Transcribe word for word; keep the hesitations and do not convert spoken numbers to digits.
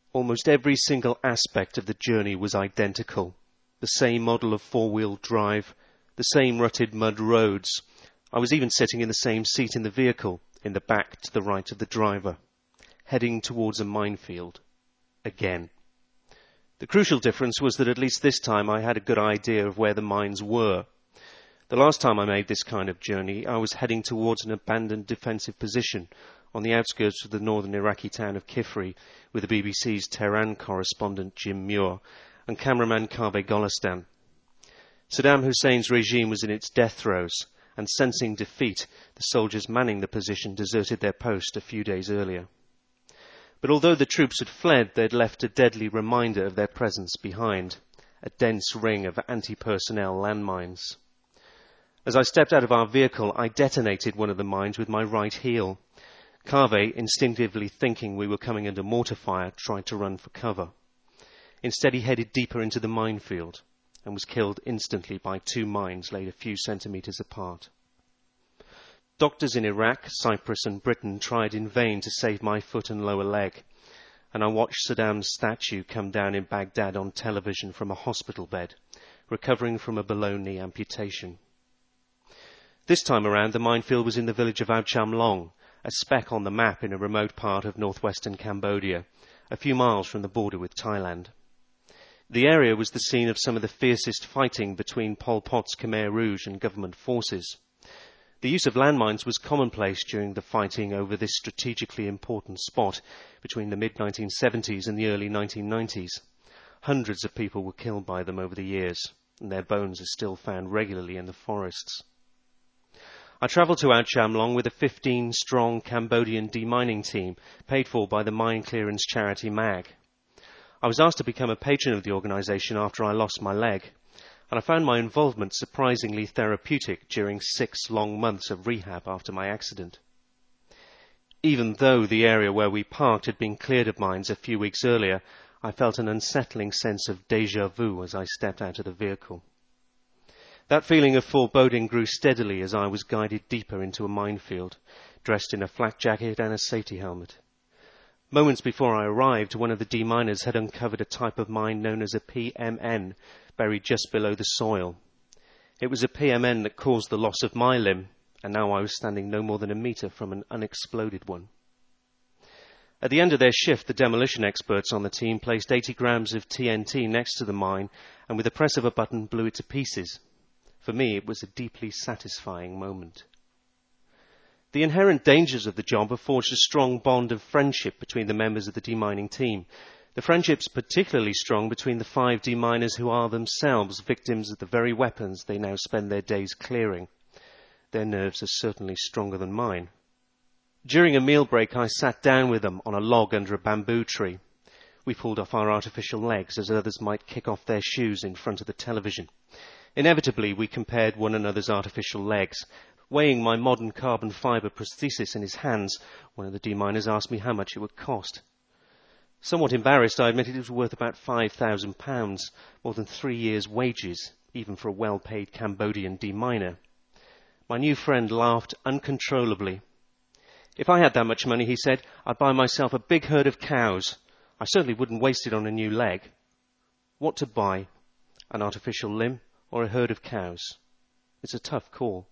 Almost every single aspect of the journey was identical. The same model of four-wheel drive, the same rutted mud roads. I was even sitting in the same seat in the vehicle, in the back to the right of the driver, heading towards a minefield. Again. The crucial difference was that at least this time I had a good idea of where the mines were. The last time I made this kind of journey, I was heading towards an abandoned defensive position on the outskirts of the northern Iraqi town of Kifri with the B B C's Tehran correspondent Jim Muir and cameraman Kaveh Golistan. Saddam Hussein's regime was in its death throes, and sensing defeat, the soldiers manning the position deserted their post a few days earlier. But although the troops had fled, they had left a deadly reminder of their presence behind, a dense ring of anti-personnel landmines. As I stepped out of our vehicle, I detonated one of the mines with my right heel. Kaveh, instinctively thinking we were coming under mortar fire, tried to run for cover. Instead, he headed deeper into the minefield and was killed instantly by two mines laid a few centimetres apart. Doctors in Iraq, Cyprus and Britain tried in vain to save my foot and lower leg, and I watched Saddam's statue come down in Baghdad on television from a hospital bed, recovering from a below-knee amputation. This time around, the minefield was in the village of Ao Cham Long, a speck on the map in a remote part of northwestern Cambodia, a few miles from the border with Thailand. The area was the scene of some of the fiercest fighting between Pol Pot's Khmer Rouge and government forces. The use of landmines was commonplace during the fighting over this strategically important spot between the mid nineteen seventies and the early nineteen nineties. Hundreds of people were killed by them over the years, and their bones are still found regularly in the forests. I travelled to Ao Cham Long with a fifteen-strong Cambodian demining team, paid for by the mine clearance charity M A G. I was asked to become a patron of the organisation after I lost my leg, and I found my involvement surprisingly therapeutic during six long months of rehab after my accident. Even though the area where we parked had been cleared of mines a few weeks earlier, I felt an unsettling sense of déjà vu as I stepped out of the vehicle. That feeling of foreboding grew steadily as I was guided deeper into a minefield, dressed in a flak jacket and a safety helmet. Moments before I arrived, one of the deminers had uncovered a type of mine known as a P M N, buried just below the soil. It was a P M N that caused the loss of my limb, and now I was standing no more than a metre from an unexploded one. At the end of their shift, the demolition experts on the team placed eighty grams of T N T next to the mine, and with the press of a button blew it to pieces. For me, it was a deeply satisfying moment. The inherent dangers of the job have forged a strong bond of friendship between the members of the demining team. The friendship's particularly strong between the five deminers who are themselves victims of the very weapons they now spend their days clearing. Their nerves are certainly stronger than mine. During a meal break, I sat down with them on a log under a bamboo tree. We pulled off our artificial legs as others might kick off their shoes in front of the television. Inevitably, we compared one another's artificial legs. Weighing my modern carbon fibre prosthesis in his hands, one of the deminers asked me how much it would cost. Somewhat embarrassed, I admitted it was worth about five thousand pounds, more than three years' wages, even for a well-paid Cambodian deminer. My new friend laughed uncontrollably. If I had that much money, he said, I'd buy myself a big herd of cows. I certainly wouldn't waste it on a new leg. What to buy? An artificial limb or a herd of cows? It's a tough call.